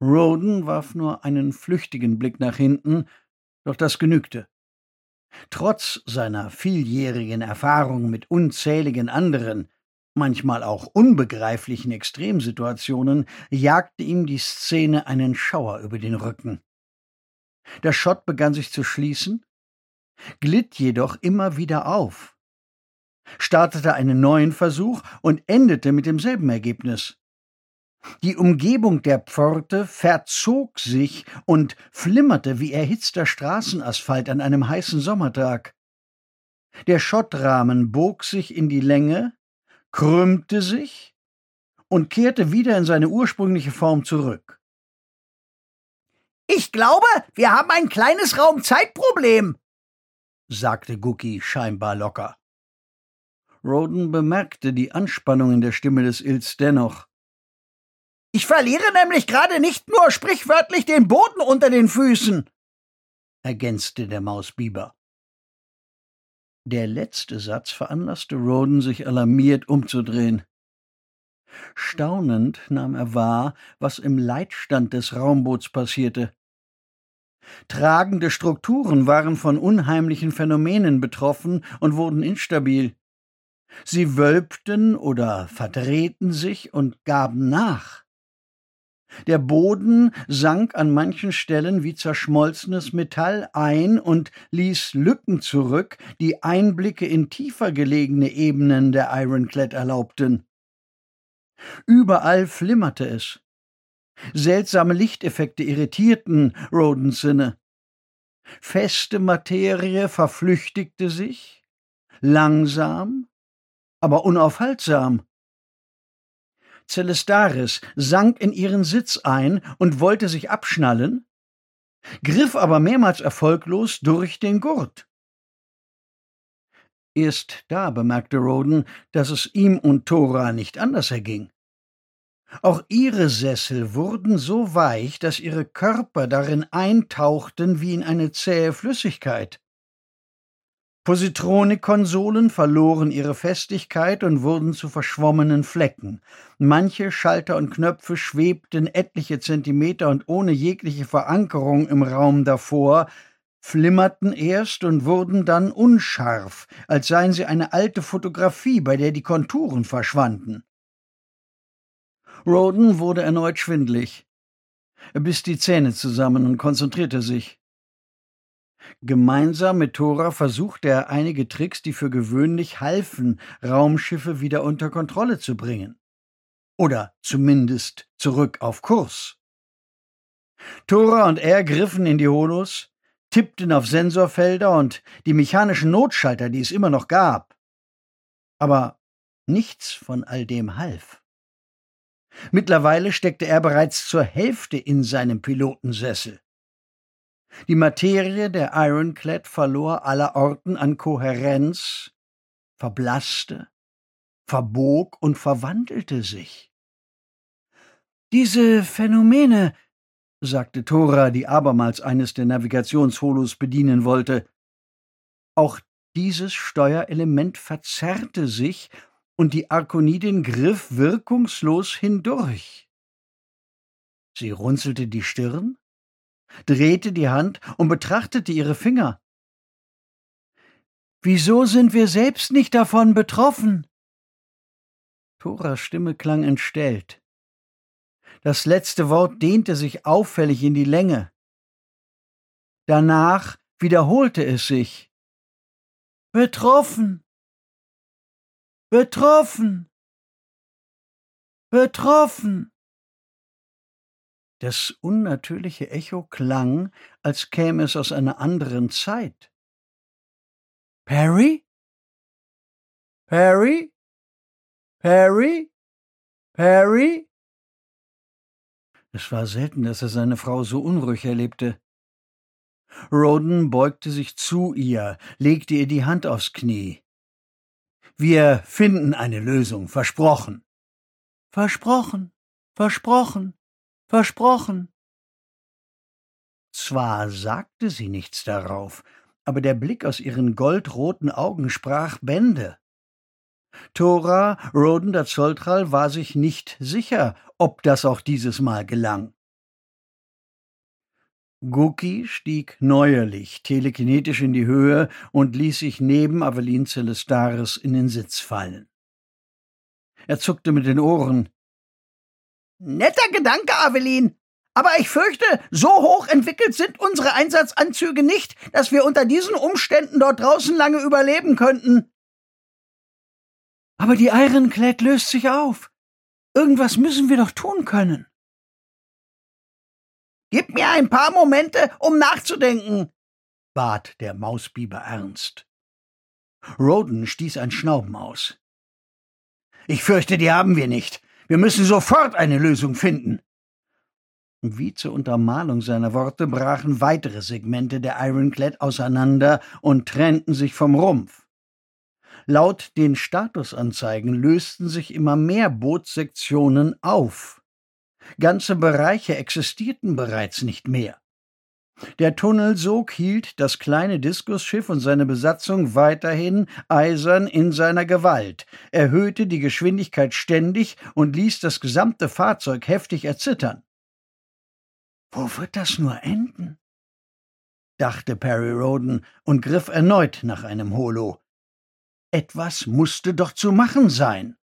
Roden warf nur einen flüchtigen Blick nach hinten, doch das genügte. Trotz seiner vieljährigen Erfahrung mit unzähligen anderen, manchmal auch unbegreiflichen Extremsituationen, jagte ihm die Szene einen Schauer über den Rücken. Der Schott begann sich zu schließen, glitt jedoch immer wieder auf, startete einen neuen Versuch und endete mit demselben Ergebnis. Die Umgebung der Pforte verzog sich und flimmerte wie erhitzter Straßenasphalt an einem heißen Sommertag. Der Schottrahmen bog sich in die Länge, krümmte sich und kehrte wieder in seine ursprüngliche Form zurück. »Ich glaube, wir haben ein kleines Raumzeitproblem«, sagte Gookie scheinbar locker. Roden bemerkte die Anspannung in der Stimme des Ilz dennoch. »Ich verliere nämlich gerade nicht nur sprichwörtlich den Boden unter den Füßen«, ergänzte der Mausbiber. Der letzte Satz veranlasste Roden, sich alarmiert umzudrehen. Staunend nahm er wahr, was im Leitstand des Raumboots passierte. Tragende Strukturen waren von unheimlichen Phänomenen betroffen und wurden instabil. Sie wölbten oder verdrehten sich und gaben nach. Der Boden sank an manchen Stellen wie zerschmolzenes Metall ein und ließ Lücken zurück, die Einblicke in tiefer gelegene Ebenen der Ironclad erlaubten. Überall flimmerte es. Seltsame Lichteffekte irritierten Rodens Sinne. Feste Materie verflüchtigte sich, langsam, aber unaufhaltsam. Celestaris sank in ihren Sitz ein und wollte sich abschnallen, griff aber mehrmals erfolglos durch den Gurt. Erst da bemerkte Roden, dass es ihm und Thora nicht anders erging. Auch ihre Sessel wurden so weich, dass ihre Körper darin eintauchten wie in eine zähe Flüssigkeit. Positronikkonsolen verloren ihre Festigkeit und wurden zu verschwommenen Flecken. Manche Schalter und Knöpfe schwebten etliche Zentimeter und ohne jegliche Verankerung im Raum davor, flimmerten erst und wurden dann unscharf, als seien sie eine alte Fotografie, bei der die Konturen verschwanden. Roden wurde erneut schwindlig. Er biss die Zähne zusammen und konzentrierte sich. Gemeinsam mit Thora versuchte er einige Tricks, die für gewöhnlich halfen, Raumschiffe wieder unter Kontrolle zu bringen. Oder zumindest zurück auf Kurs. Thora und er griffen in die Holos, tippten auf Sensorfelder und die mechanischen Notschalter, die es immer noch gab. Aber nichts von all dem half. Mittlerweile steckte er bereits zur Hälfte in seinem Pilotensessel. Die Materie der Ironclad verlor allerorten an Kohärenz, verblasste, verbog und verwandelte sich. »Diese Phänomene«, sagte Thora, die abermals eines der Navigationsholos bedienen wollte. Auch dieses Steuerelement verzerrte sich und die Arkonidin griff wirkungslos hindurch. Sie runzelte die Stirn, drehte die Hand und betrachtete ihre Finger. »Wieso sind wir selbst nicht davon betroffen?« Thoras Stimme klang entstellt. Das letzte Wort dehnte sich auffällig in die Länge. Danach wiederholte es sich. »Betroffen! Betroffen! Betroffen!« Das unnatürliche Echo klang, als käme es aus einer anderen Zeit. »Perry? Perry? Perry? Perry?« Es war selten, dass er seine Frau so unruhig erlebte. Roden beugte sich zu ihr, legte ihr die Hand aufs Knie. »Wir finden eine Lösung, versprochen.« »Versprochen, versprochen, versprochen.« Zwar sagte sie nichts darauf, aber der Blick aus ihren goldroten Augen sprach Bände. Thora, Roden der Zolltrall, war sich nicht sicher, ob das auch dieses Mal gelang. Gookie stieg neuerlich telekinetisch in die Höhe und ließ sich neben Aveline Celestaris in den Sitz fallen. Er zuckte mit den Ohren. »Netter Gedanke, Aveline. Aber ich fürchte, so hoch entwickelt sind unsere Einsatzanzüge nicht, dass wir unter diesen Umständen dort draußen lange überleben könnten.« »Aber die Ironclad löst sich auf. Irgendwas müssen wir doch tun können.« »Gib mir ein paar Momente, um nachzudenken«, bat der Mausbiber ernst. Roden stieß ein Schnauben aus. »Ich fürchte, die haben wir nicht. Wir müssen sofort eine Lösung finden.« Wie zur Untermalung seiner Worte brachen weitere Segmente der Ironclad auseinander und trennten sich vom Rumpf. Laut den Statusanzeigen lösten sich immer mehr Bootssektionen auf. Ganze Bereiche existierten bereits nicht mehr. Der Tunnelsog hielt das kleine Diskusschiff und seine Besatzung weiterhin eisern in seiner Gewalt, erhöhte die Geschwindigkeit ständig und ließ das gesamte Fahrzeug heftig erzittern. »Wo wird das nur enden?« dachte Perry Rhodan und griff erneut nach einem Holo. Etwas musste doch zu machen sein.